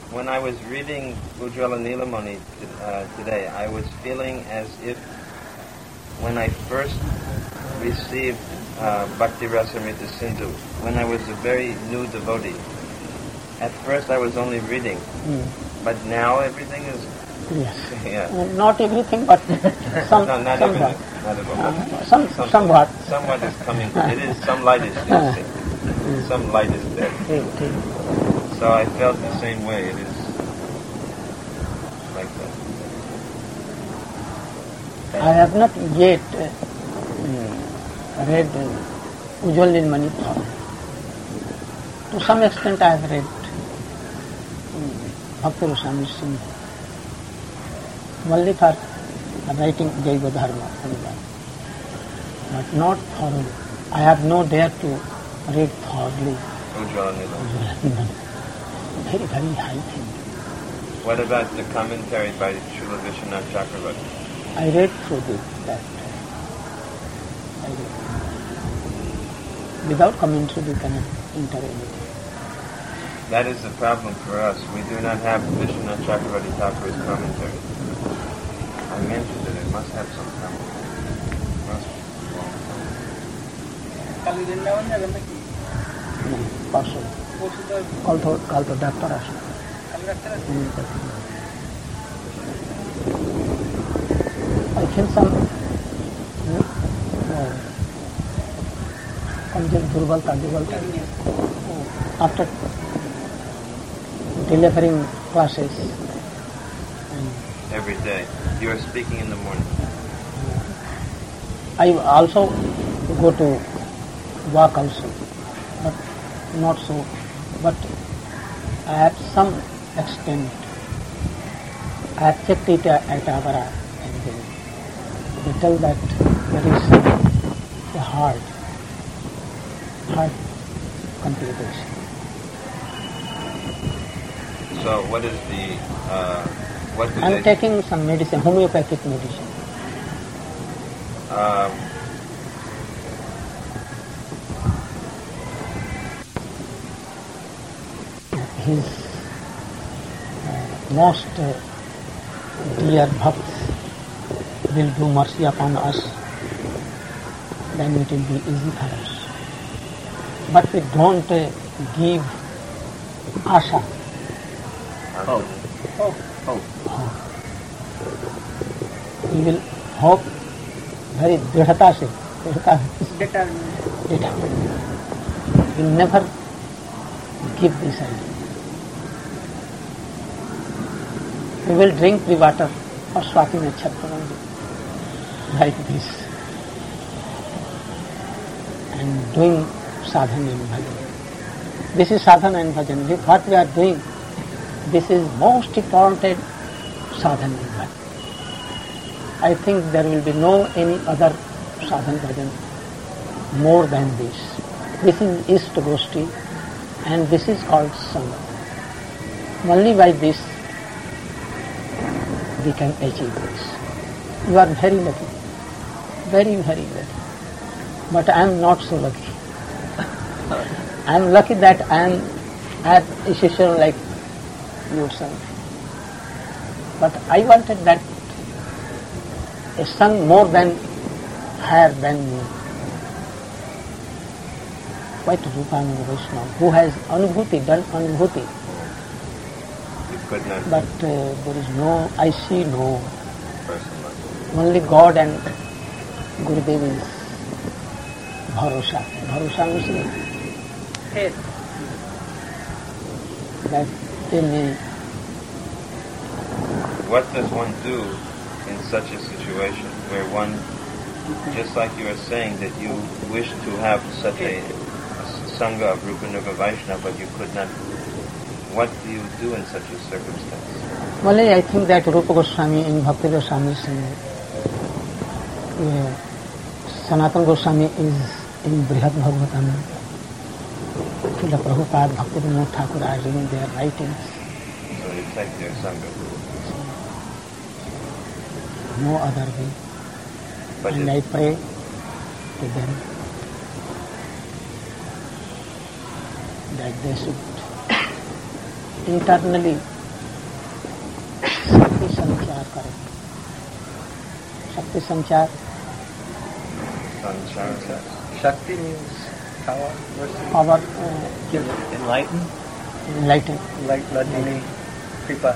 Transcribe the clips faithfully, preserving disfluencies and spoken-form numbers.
when I was reading Ujjwala Nilamani uh, today, I was feeling as if when I first received uh, Bhakti Rasamrita Sindhu, when I was a very new devotee. At first I was only reading, mm. but now everything is... Yes. Yeah. Uh, not everything, but some, no, not somewhat. Everything, not everything. Uh, some, some, somewhat. Somewhat is coming. It is, some light is there. Mm. Some light is there. Mm. So I felt the same way. It is like that. I have not yet uh, uh, read uh, Ujjwala Nilamani. To some extent I have read um, Bhakti Rasamrita Sindhu. Only for writing Jaiva Dharma, but not thoroughly. I have no dare to read thoroughly. Ujjwala Nilamani. Very, very high thing. What about the commentary by Srila Vishwanath Chakravarti? I read through this, that. I read. Without commentary we cannot enter anything. That is the problem for us. We do not have Vishwanath Chakravarti Thakur's commentary. I mentioned that it must have some commentary. It must be. Possible. Call to, call to doctor also. I feel some कमजोर दुर्बलता दुर्बलता after delivering classes. Every day. You are speaking in the morning. I also go to walk also, but not so. But I have some extent. I have checked it at Agara and they tell that there is a hard, hard complication. So what is the, uh, what do I'm they... taking some medicine, homeopathic medicine. Um, His uh, most uh, dear bhakts will do mercy upon us, then it will be easy for us. But we don't uh, give asha. Hope. Hope. Hope. Hope. We will hope very dridhata se. Determined. Determined. We will never give this idea. We will drink the water of Swati Nakshatra like this and doing sadhana and bhajan. This is sadhana and bhajan. What we are doing, this is most important sadhana and bhajan. I think there will be no any other sadhana bhajan more than this. This is Ishta Goshti and this is called Sangha. Only by this we can achieve this. You are very lucky, very, very lucky. But I am not so lucky. I am lucky that I am at a session like yourself. But I wanted that a son more than higher than me, quite Rupananda Vaishnava, who has anubhuti, done anubhuti. But uh, there is no, I see no. Only God and Gurudev is bharosha. Bharosha means faith. That they may. What does one do in such a situation where one, just like you are saying, that you wish to have such a, a Sangha of Rupanuga Vaishnava, but you could not? What do you do in such a circumstance? Well, I think that Rupa Goswami in Bhakti Goswami Sangha, uh, Sanatana Goswami is in Brihad Bhagavatam. Srila Prabhupada, Bhakti Vinod Thakur are reading their writings. So you take their Sangha. No other way. But and I pray to them that they should internally शक्ति संचार करें. शक्ति संचार. Sanchara. Shakti means power. Power. Uh, Give enlighten. Enlighten. Like Ladini, Kripa.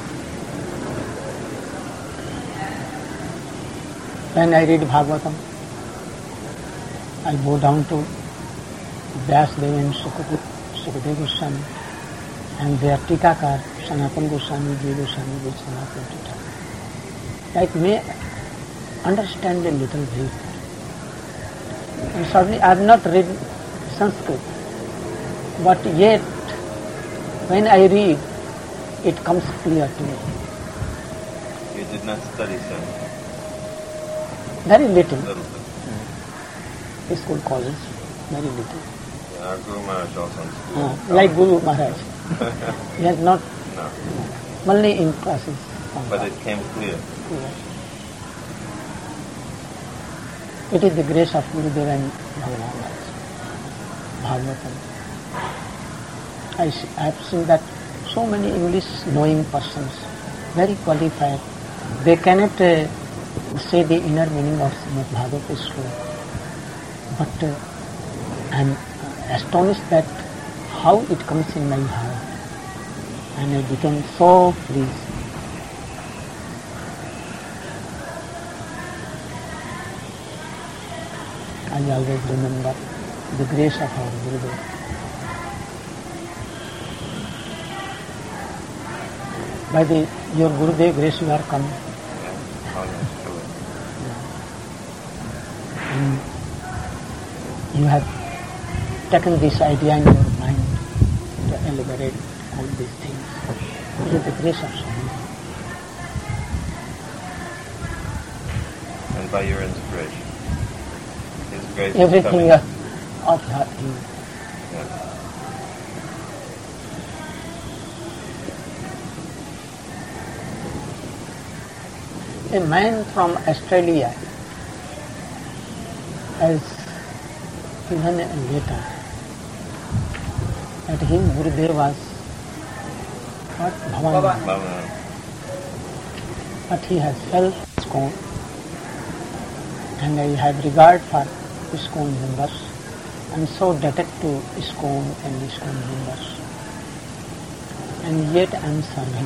When I read Bhagavatam, I go down to Vyasdeva and Sukadeva Goswami and their Tikakar, Sanatana Goswami, Jiva Goswami, which Sanatana Tikakar. Like may understand a little bit. And certainly I have not read Sanskrit, but yet when I read, it comes clear to me. You did not study Sanskrit? Very little. Little bit. Mm. School colleges, very little. Yeah, our Guru Maharaj also. Uh, like Guru Maharaj. He has not, No. no, only in classes. But it came clear. Yes. It is the grace of Gurudev and Bhagavan Bhagavatam. I, see, I have seen that so many English knowing persons, very qualified, they cannot uh, say the inner meaning of Srimad Bhagavatam sloka. But uh, I am astonished that how it comes in my heart. And I became so pleased. I always remember the grace of our Gurudev. By the your Gurudev grace you are come. Yeah. Oh, yes, true. And you have taken this idea in your mind to elaborate all these things. It is the grace of Swami. And by your inspiration. His grace is Everything coming. else of her him. Yeah. A man from Australia has given a letter that his Gurudev was what? Bhavan. Bhavana. But he has felt ISKCON, and I have regard for ISKCON members. I am so indebted to ISKCON and ISKCON members. And yet I am serving.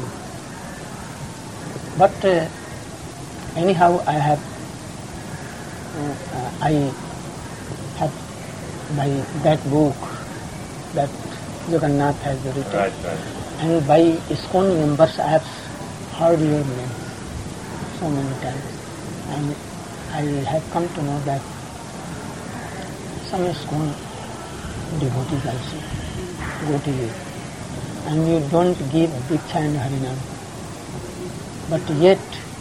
But uh, anyhow I have uh, I have by that book that Jagannath has written. Right, right. And by ISKCON members I have heard your name so many times. And I have come to know that some ISKCON devotees also go to you. And you don't give Diksha and Harinam. But yet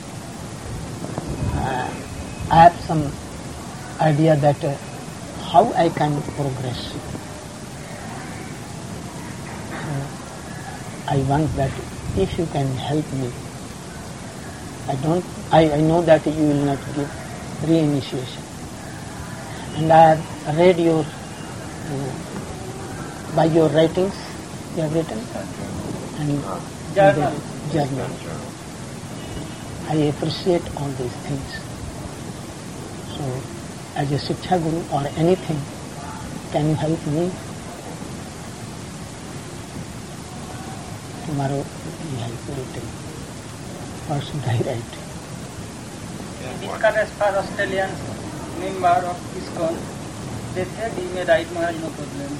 uh, I have some idea that uh, how I can progress. So I want that if you can help me. I don't. I, I know that you will not give re-initiation. And I have read your uh, by your writings you have written and Journal. the journal. I appreciate all these things. So, as a Shiksha Guru or anything, can you help me? Tomorrow you help me written. Or should I write? Discouraged for Australian member of ISKCON, they said he may write Maharaj, no problem.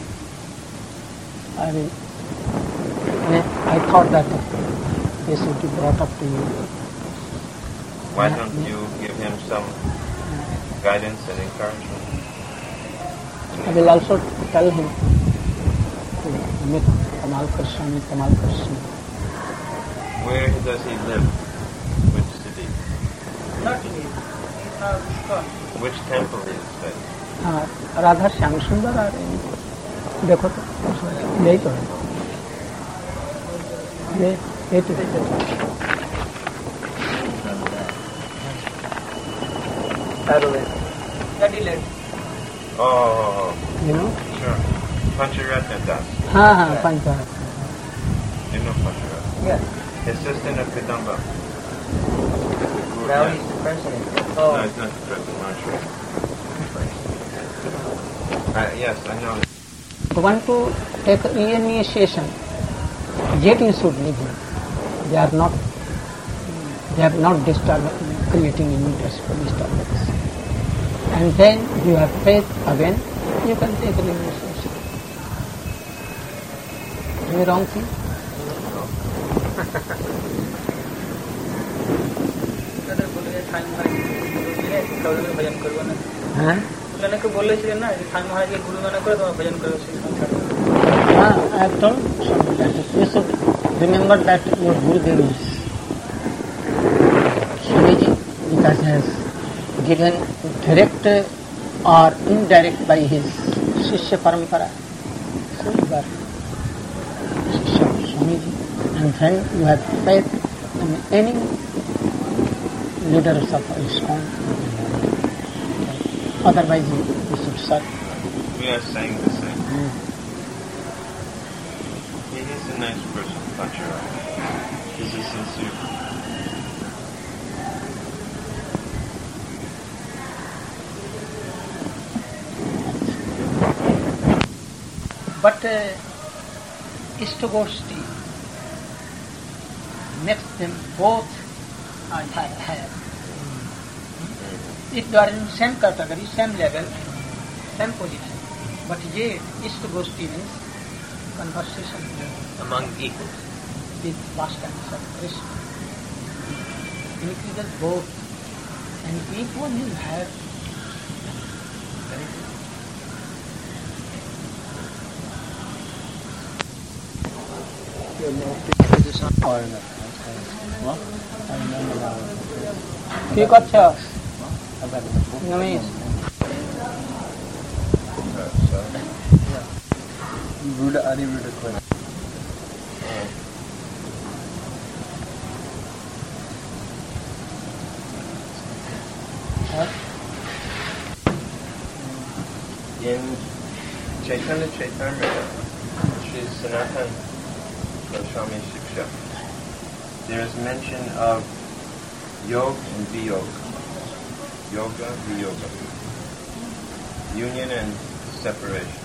I will. I thought that this should be brought up to you. Why don't you give him some guidance and encouragement? I will also tell him to meet Tamal Krishna, Tamal Krishna. Where does he live? Which city? Not me, in our ISKCON. Which temple is that? हाँ राधा श्याम सुंदर आ रहे हैं देखो तो यही तो है ये ये तो Adelaide. Oh, oh, oh. you know Sure. Pancharatna Das. हाँ हाँ panchayat You know Pancharatna? Yes. Assistant of Kadamba. Now Yeah. he's the president. No, Oh, it's not the president, Marshal. Uh, yes, I know. Want to take initiation, yet you should leave him. They are not, they are not disturb, creating any disturbance. And then you have faith again, you can take an initiation. Any wrong thing? brother बोले थान महाराज बोले कौन भजन करो ना हाँ? मैंने को बोले थे ना थान महाराज के गुरु गाना करो तो भजन करो Ah, I have told something like that. You should remember that your Gurudev is Swamiji, because he has given direct or indirect by his Shishya Parampara. So you are Shishya of Swamiji. And when you have faith in any leaders of ISKCON, otherwise you, you should serve. We are saying the same. Mm. He is a nice person, Pachara. He's a sincere. But uh, Ishtagoshti makes them both are higher. If they are in same category, same level, same position, but yet Ishtagoshti means conversation among equals. with pastimes of Krishna. Increases both, and if one is higher, very good. কি করছ নমিস Buddha Adi Buddha Kwan. In Chaitanya Chaitamrita, Shri Sanatan Goswami Shiksha, there is mention of yoga and viyoga, yoga, viyoga, union and separation.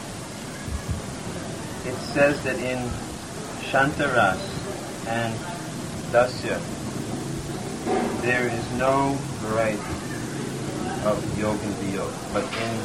It says that in Shantaras and Dasya, there is no variety of yoga and viyoga, but in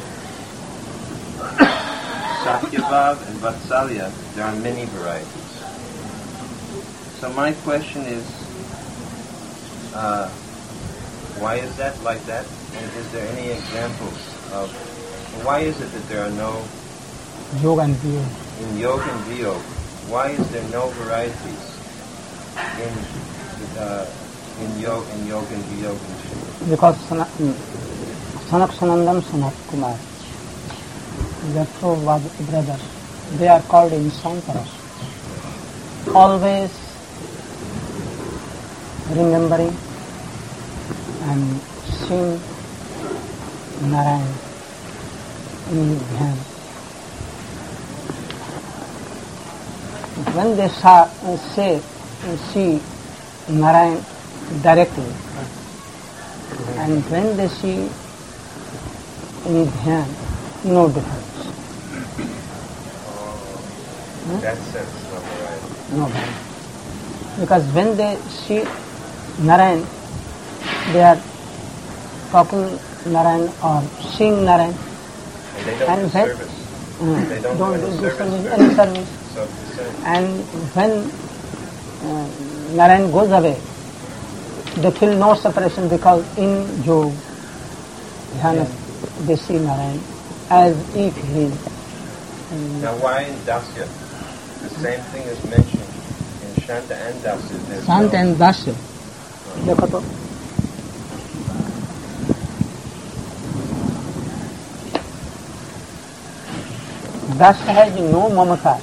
Satyabhav and Vatsalya, there are many varieties. So my question is, uh, why is that like that? And is there any examples of, why is it that there are no, yoga and yoga? in yoga and viyoga, why is there no varieties in uh, in yoga in yoga and viyoga? Because Sanak Sanandam, Sanak Kumar, the two brothers, they are called in Sankaras. Always remembering and seeing Narayan in Dhyan. When they saw, uh, say, uh, see Narayan directly, and when they see in Dhyan, no difference. In that sense, no variety. No difference. Because when they see Narayan, they are talking Narayan or seeing Narayan. And they don't And do that- service. Uh, They don't, don't do do any this service. service, any service. So the same. And when uh, Narayan goes away, they feel no separation because in Yoga, Dhyana, they see Narayan as if he is. um, Now, why in Dasya? The same thing is mentioned in Shanta and Dasya. There's शांत no- and दास्य देखो तो दास्य है जो नो ममता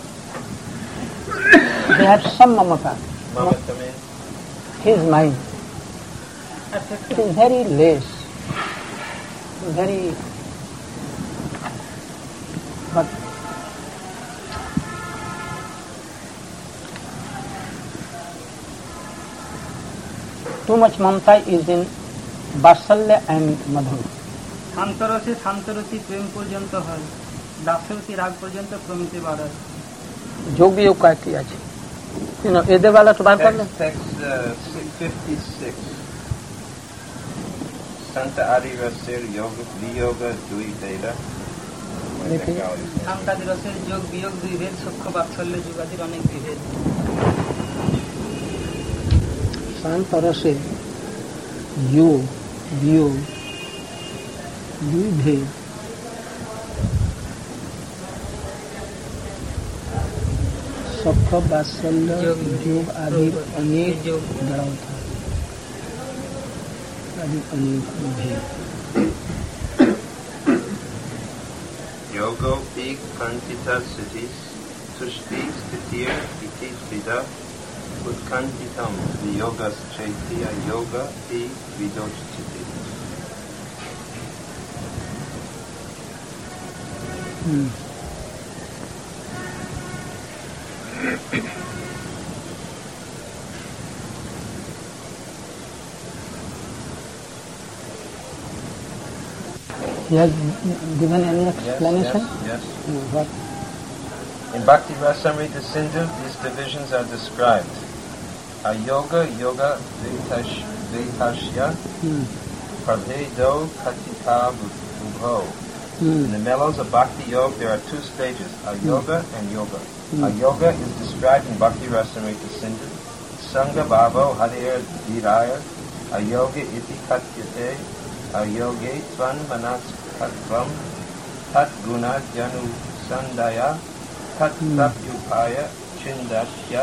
they have some mamata. Mamata means His mind. It is very less, very, but too much mamta is in Vatsalya and Madhur. শান্তরসে শান্তরসি প্রেম পর্যন্ত হয়, দাসরসি রাগ পর্যন্ত ক্রমিতে বাড়ায়। যোগ বিয়োগ কয়েকটি আছে, এদের বেলা তো বার করলেন। Text uh, fifty-six. Santa Adi Rasir Yoga Viyoga Dui Veda. শান্তাদি রসের যোগ বিয়োগ দুই ভেদ, সূক্ষ্ম বাৎসল্য যুগাদির অনেক বিভেদ। শান্ত রসে যোগ বিয়োগ দুই ভেদ, সূক্ষ্ম বাৎসল্য যোগ আদির অনেক জড়তা, আদির অনেক ভেদ। Yogo pi kantita siddhis tushti stitir itis vida utkantitam viyogas chaitya yoga pi vidochchiti. Hmm. He has given any explanation? Yes, yes, yes. No, what? In Bhakti Rasamrita Sindhu, these divisions are described. Ayoga, yoga, vetash, vetashya, Hmm. prabhedo, katita, ubho. Hmm. In the mellows of Bhakti Yoga, there are two stages, Ayoga and Yoga. Hmm. Ayoga is described in Bhakti Rasamrita Sindhu. Sangha bhavo harir dhiraya, ayoga iti katyate, ayoge tvan manas katvam, tat guna janu sandaya, tat tapyupaya chindasya,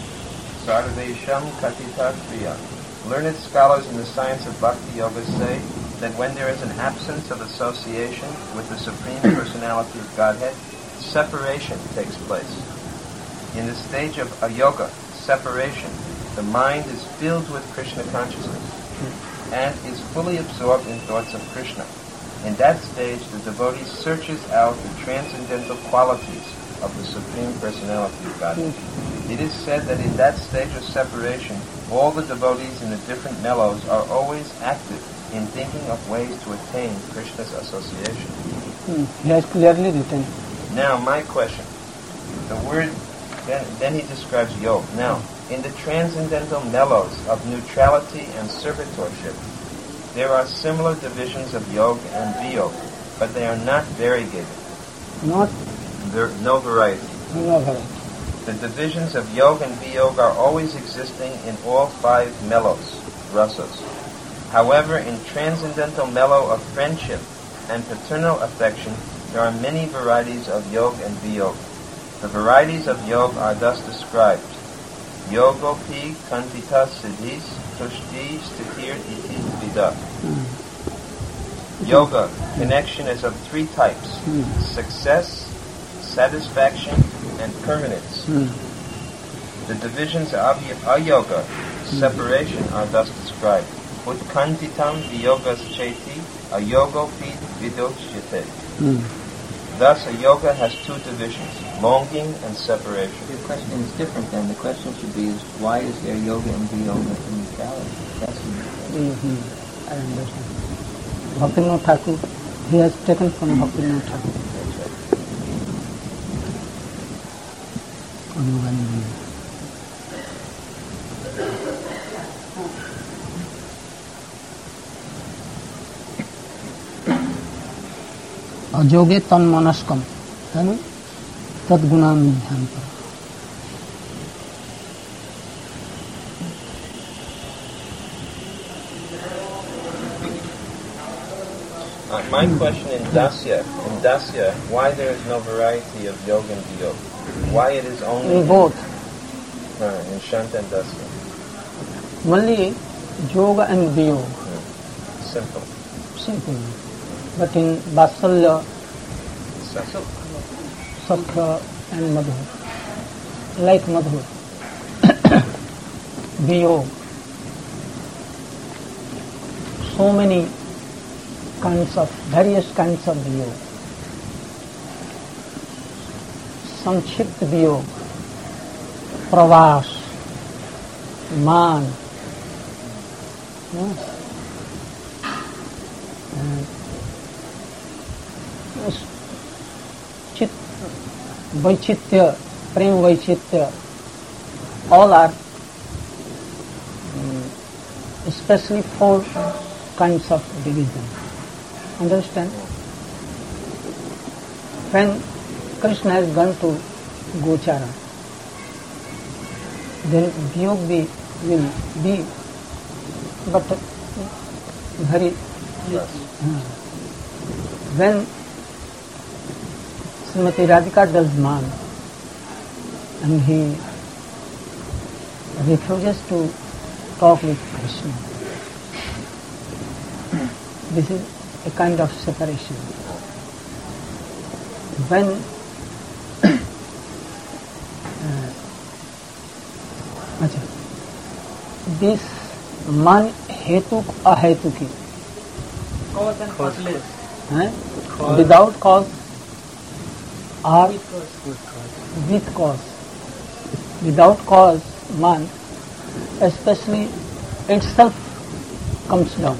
sarvesham katita kriya. Learned scholars in the science of Bhakti Yoga say that when there is an absence of association with the Supreme Personality of Godhead, separation takes place. In the stage of ayoga, separation, the mind is filled with Krishna consciousness and is fully absorbed in thoughts of Krishna. In that stage, the devotee searches out the transcendental qualities of the Supreme Personality of Godhead. It is said that in that stage of separation, all the devotees in the different mellows are always active in thinking of ways to attain Krishna's association. Hmm. He has clearly written. Now, my question. The word, then, then he describes yoga. Now, in the transcendental mellows of neutrality and servitorship, there are similar divisions of yoga and viyoga, but they are not variegated. Not? There is no variety. No variety. The divisions of yoga and viyoga are always existing in all five mellows, rasas. However, in transcendental mellow of friendship and paternal affection, there are many varieties of yoga and viyoga. The varieties of yoga are thus described. Yogopi kantita siddhis tushti stitir iti vida. Hmm. Yoga, connection is of three types. Hmm. Success, satisfaction, and permanence. Hmm. The divisions of ayoga, separation, are thus described. Utkantitam viyogas cheti, ayogopi vidochyate. Hmm. Thus, a yoga has two divisions, longing and separation. The question is different then. The question should be is why is there yoga and viyoga in neutrality? That's the Mm-hmm. I understand. Bhaktivinoda Thakur, he has taken from Bhaktivinoda Thakur. Anubandhi. अजोगे तन्मनस्कम है ना तद्गुणा ध्यान पर Uh, my question in Dasya, in Dasya, why there is no variety of yoga and viyoga? Why it is only in both? Uh, in Shanta and Dasya. Only yoga and viyoga. Hmm. Simple. Simple. But in Vatsalya, Simple. Sakha and Madhur, like Madhur, Viyoga, so many kinds of, various kinds of Viyoga. Samkshipt Viyoga, Pravas, Man, No. Uh, Chit, Vaichitya, Prem Vaichitya, all are um, especially four kinds of division. Understand? When Krishna has gone to Gochara, then Vyog will be but very Yes. uh, when Srimati Radhika does man and he refuses to talk with Krishna, this is a kind of separation. When uh, achha, this man hetuk ahetuki, Cause and causeless. eh? without cause or with cause. Without cause, man especially itself comes down.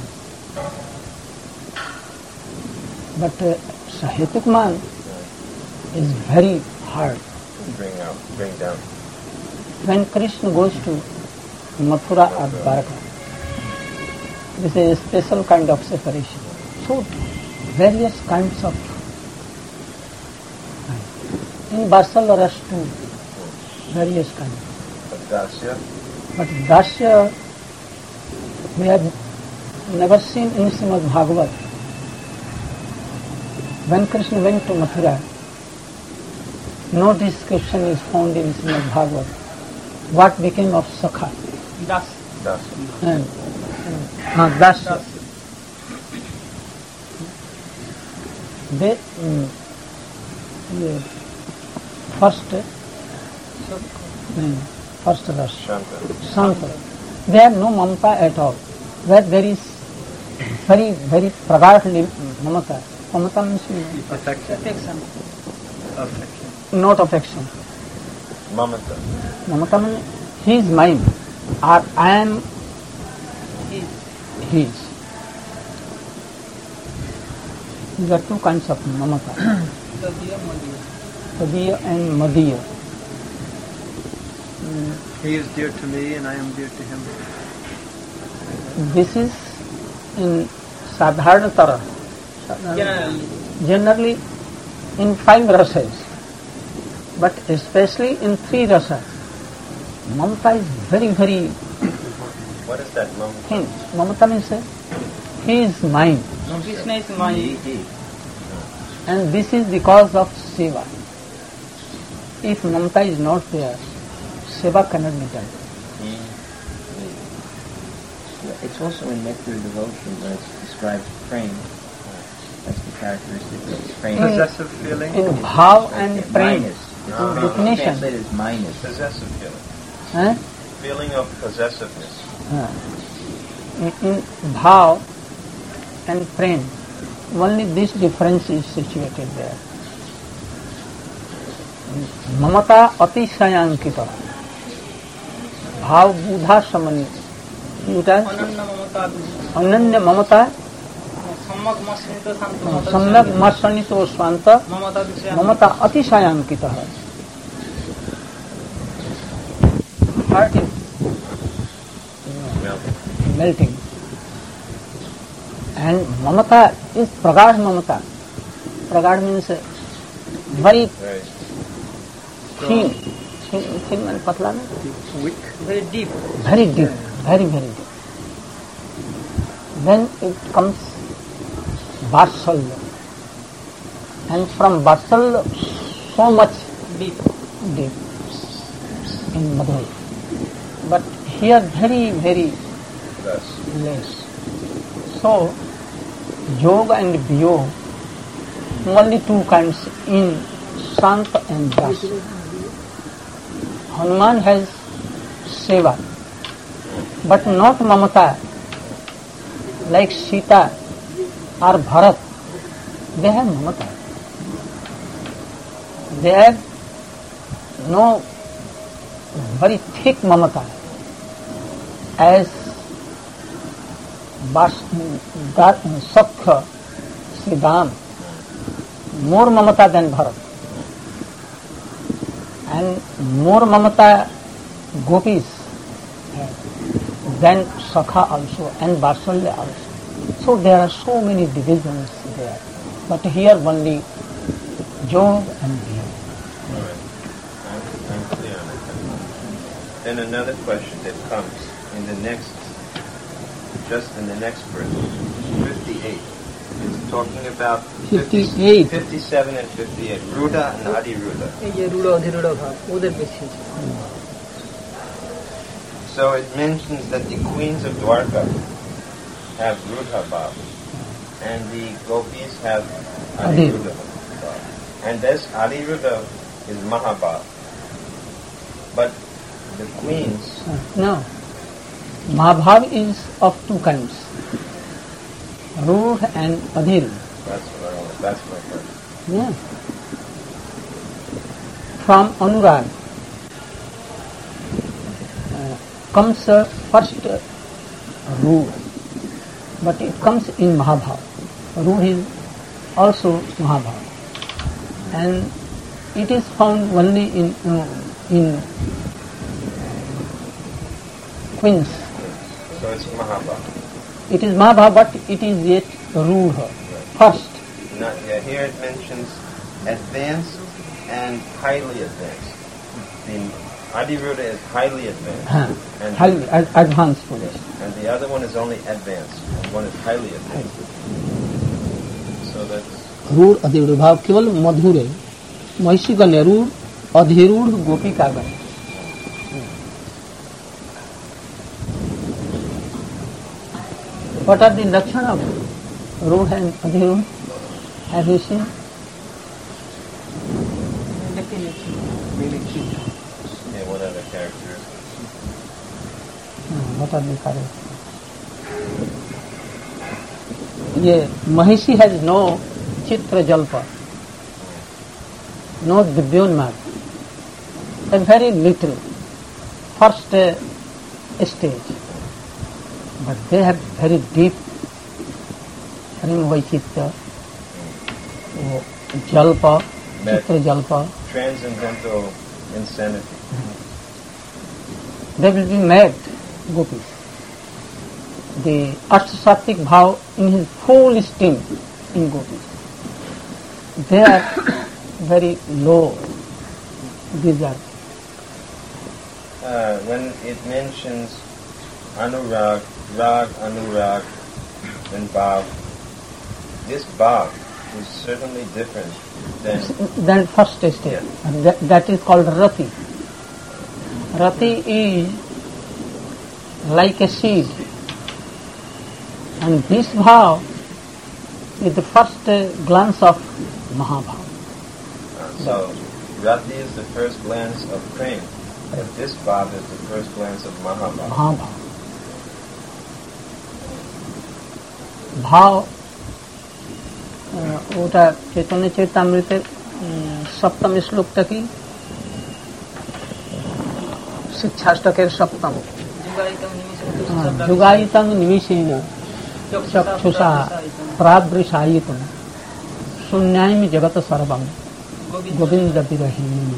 But uh, Sahetuk man is very hard. Bring out, bring down. When Krishna goes to Mathura or Dwarka, this is a special kind of separation. So, various kinds of. In Vatsala Ras too, various kinds. But Dasya, But Dasya, we have never seen in Srimad Bhagavat. When Krishna went to Mathura, no description is found in Srimad Bhagavat. What became of Sakha? Das. Dasya. And, uh, Dasya. They, um, the first, um, first Ras, Shanta. Shanta. They have no mamata at all. Where there is very, very pragadli mamata. Mamata means Affection. Affection. Affection. not affection. Mamata. Mamata means he is mine, or I am His. his. These are two kinds of mamata, Tadiya Madiya. Tadiya and Madiya. He is dear to me and I am dear to him. This is in Sadharanatara, Generally. generally in five rasas, but especially in three rasas. Mamata is very, very What is that mamata? thin. Mamata means uh, he is mine, Krishna is mine. and this is because of seva. If mamata is not there, seva cannot be done. It's also in nectar devotion when it describes prem. That's the characteristic of prem. In- Possessive feeling. In bhav and Okay, prem, minus. It's No, no, no. definition, translated as minus. Possessive feeling. eh? Feeling of possessiveness. Uh, in, in bhav and prem, only this difference is situated there. Mamata atishayankita, bhav buddha samani. It has Ananda Mamata. ananya mamata, Sammak Masnita Santa Mamata. samyak masanito swanta, Mamata Vishya. mamata atishayankita. Heart is Melting. melting. And mamata is pragad mamata. Pragad means uh, very Very. thin, thin, thin and patla, no? Weak. Very deep. Very deep, very, very deep. Then it comes Vatsalya. And from Vatsalya, so much Deep. deep in Madhuri. But here very, very Less. less. So, yoga and vyoga, only two kinds in Santa and Das. Hanuman has seva, but not mamata, like Sita or Bharat. They have mamata. They have no very thick mamata as Sakha, Siddham, more mamata than Bharat. And more mamata gopis than Sakha also and Vatsalya also. So there are so many divisions there. But here only Jog and Vyog. All right. I'm, I'm clear on it. Then another question that comes in the next, just in the next verse, fifty-eight. It's talking about fifty-eight. fifty-seven and fifty-eight. Ruda and Adiruda. So it mentions that the queens of Dwarka have Rudha Bhav, and the gopis have Adiruda Bhav. And this Adiruda is Mahabhav. But the queens... No. Mahabhav is of two kinds. Rudha and Adhir. That's what I want. That's what I heard. Yeah. From Anurag uh, comes uh, first uh, Rudha, but it comes in Mahabhav. Rudha is also Mahabhav, and it is found only in uh, in queens. So it's Mahabhav. It is Mahabhav, but it is yet Rudha first. Not, yeah, here it mentions advanced and highly advanced. The Adiruda is highly advanced. Huh. And, Highly ad- advanced Buddhist. and the other one is only advanced. And one is highly advanced. So that's... रूढ़ अधिरूढ़ भाव केवल मधुर है महिषी गण रूढ़ अधिरूढ़ गोपी का गण. What are the lakshana of रूढ़ and अधिरूढ़? Have you seen? Yeah, what are the characteristics? Hmm, what are the characteristics? ये महिषी has no चित्र जल्प, no दिव्योन्माद, a very little first uh, stage, but they have very deep ring vaichitya, jalpa, chitra jalpa. Transcendental insanity. They will be mad gopis. The Ashtasattvik bhav in his full steam in gopis. They are very low. These are. Uh, when it mentions Anurag, Rag, Anurag, and Bhav, this Bhav is certainly different than... Than first stage. Yeah. And that, that is called Rati. Rati is like a seed. And this bhav is the first uh, glance of Mahabhav. Uh, so, Rati is the first glance of prem, but this Bhav is the first glance of Mahabhav. Mahabhav. भाव ওটা চৈতন্য চরিতামৃতের সপ্তম শ্লোক থেকে শিক্ষাষ্টকের সপ্তম যুগায়িতং নিমিষেণ चक्षुषा प्रादृशायितुम शून्यायम जगत सर्वम गोविंद विरहीम.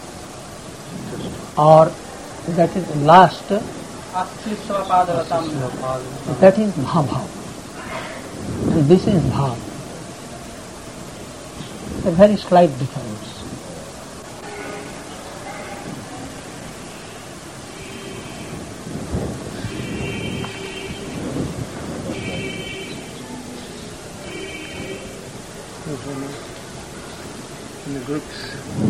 और that is last, that is Mahabhav, and this is Bhav. A very slight difference. In the groups,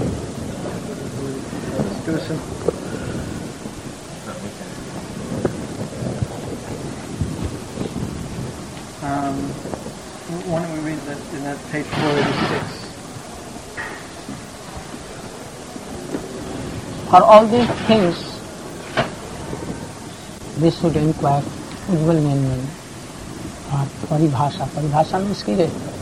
do some. Um, why don't we read that in that page four eighty-six? For all these things, we should inquire, ujjwal meaning, or paribhasha. Paribhasha means